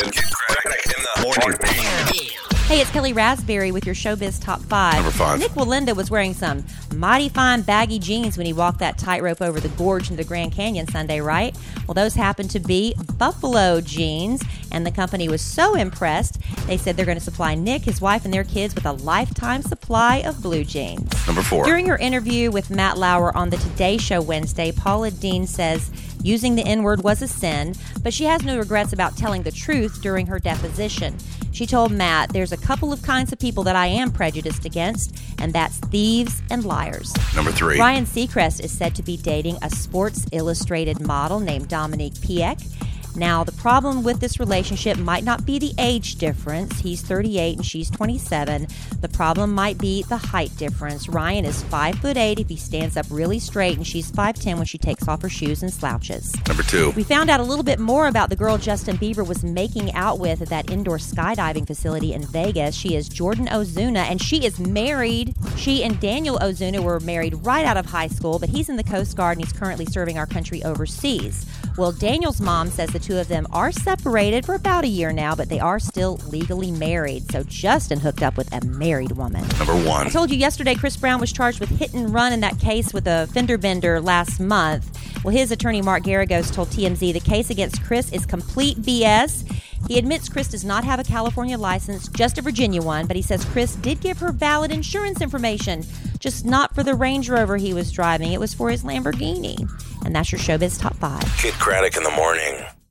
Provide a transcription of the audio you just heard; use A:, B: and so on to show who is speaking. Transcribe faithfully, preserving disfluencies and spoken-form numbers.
A: Kid Craddock in the morning.
B: Hey, it's Kelly Raspberry with your Showbiz Top five.
A: Number five.
B: Nick Walinda was wearing some mighty fine baggy jeans when he walked that tightrope over the gorge into the Grand Canyon Sunday, right? Well, those happened to be Buffalo jeans, and the company was so impressed, they said they're going to supply Nick, his wife, and their kids with a lifetime supply of blue jeans.
A: Number four.
B: During her interview with Matt Lauer on the Today Show Wednesday, Paula Deen says using the N-word was a sin, but she has no regrets about telling the truth during her deposition. She told Matt, there's a couple of kinds of people that I am prejudiced against, and that's thieves and liars.
A: Number three.
B: Ryan Seacrest is said to be dating a Sports Illustrated model named Dominique Pieck. Now, the problem with this relationship might not be the age difference. He's thirty-eight and she's twenty-seven. The problem might be the height difference. Ryan is five foot eight if he stands up really straight, and she's five ten when she takes off her shoes and slouches.
A: Number two.
B: We found out a little bit more about the girl Justin Bieber was making out with at that indoor skydiving facility in Vegas. She is Jordan Ozuna, and she is married. She and Daniel Ozuna were married right out of high school, but he's in the Coast Guard and he's currently serving our country overseas. Well, Daniel's mom says the two of them are separated for about a year now, but they are still legally married. So Justin hooked up with a married woman.
A: Number one.
B: I told you yesterday Chris Brown was charged with hit and run in that case with a fender bender last month. Well, his attorney, Mark Garagos, told T M Z the case against Chris is complete B S. He admits Chris does not have a California license, just a Virginia one, but he says Chris did give her valid insurance information, just not for the Range Rover he was driving. It was for his Lamborghini. And that's your Showbiz Top five.
A: Kid Craddock in the morning.